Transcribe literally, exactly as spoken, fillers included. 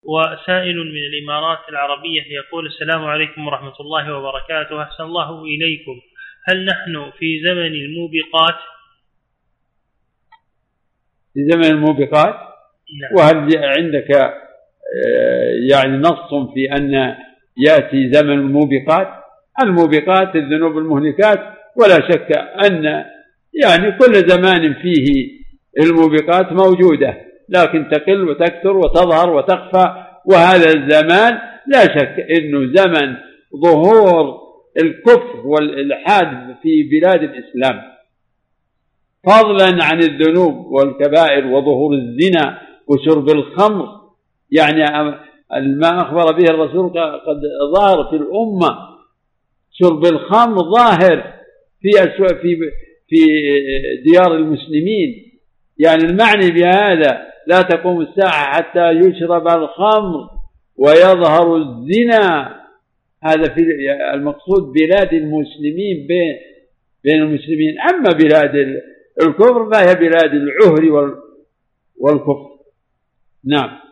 وسائل من الإمارات العربية يقول: السلام عليكم ورحمة الله وبركاته، أحسن الله إليكم، هل نحن في زمن الموبقات؟ في زمن الموبقات؟ نعم. وهل عندك يعني نص في أن يأتي زمن الموبقات؟ الموبقات الذنوب المهلكات، ولا شك أن يعني كل زمان فيه الموبقات موجودة، لكن تقل وتكثر وتظهر وتخفى، وهذا الزمان لا شك أنه زمن ظهور الكفر والإلحاد في بلاد الإسلام، فضلا عن الذنوب والكبائر وظهور الزنا وشرب الخمر. يعني ما أخبر به الرسول قد ظهر في الأمة شرب الخمر ظاهر في في في ديار المسلمين. يعني المعني بهذا لا تقوم الساعة حتى يشرب الخمر ويظهر الزنا. هذا في المقصود بلاد المسلمين بين بين المسلمين. أما بلاد الكفر فهي بلاد العهر والكفر. نعم.